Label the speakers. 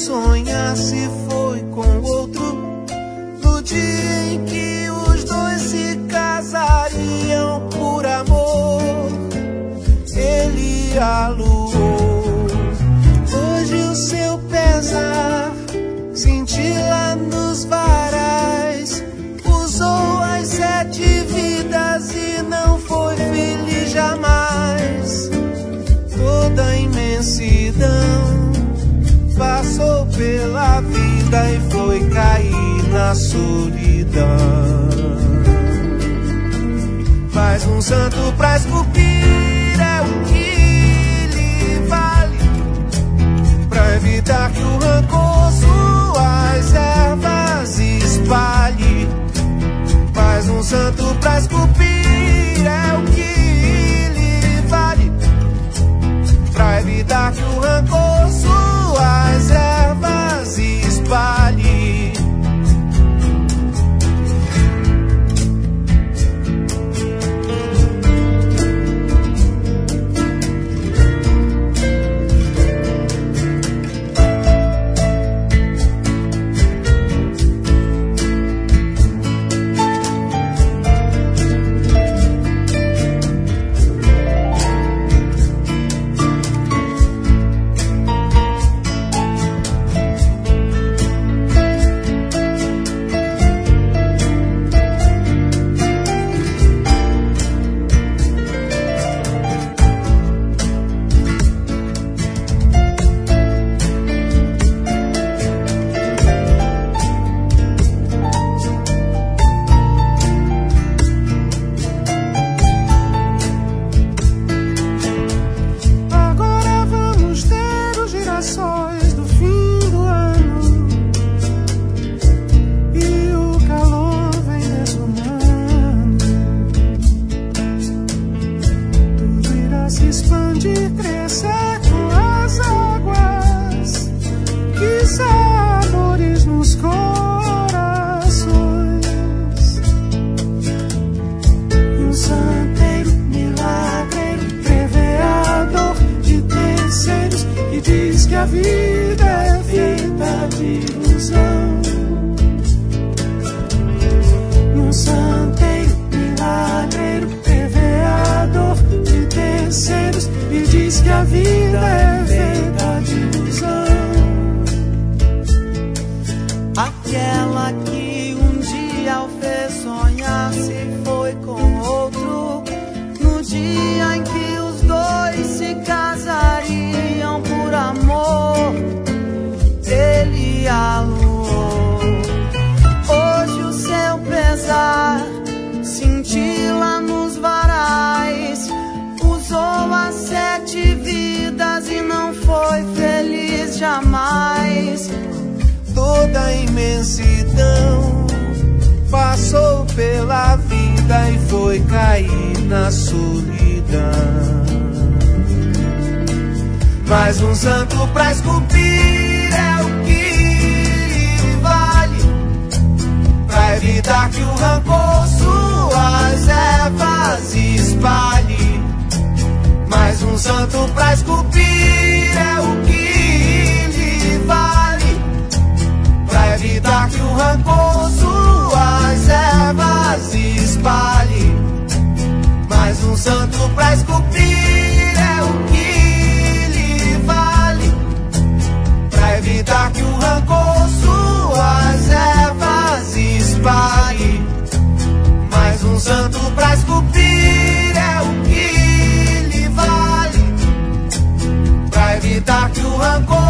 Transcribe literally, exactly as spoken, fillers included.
Speaker 1: sonhar se foi com outro, no dia em que os dois se casariam por amor, ele aluou. Hoje o seu pesar senti lá nos varais, usou as sete vidas e não foi feliz jamais. Toda a imensidão passou pela vida e foi cair na solidão. Faz um santo pra esculpir, é o que lhe vale, pra evitar que o rancor suas ervas espalhe. Faz um santo pra esculpir, é o que lhe vale, pra evitar que o rancor suas ervas espalhe. Jamais. Toda a imensidão passou pela vida e foi cair na solidão. Mais um santo pra esculpir, é o que vale, pra evitar que o rancor suas ervas espalhe. Mais um santo pra esculpir, é o que vale, pra evitar que o rancor suas ervas espalhe. Mais um santo pra esculpir, é o que lhe vale, pra evitar que o rancor suas ervas espalhe. Mais um santo pra esculpir, é o que lhe vale, pra evitar que o rancor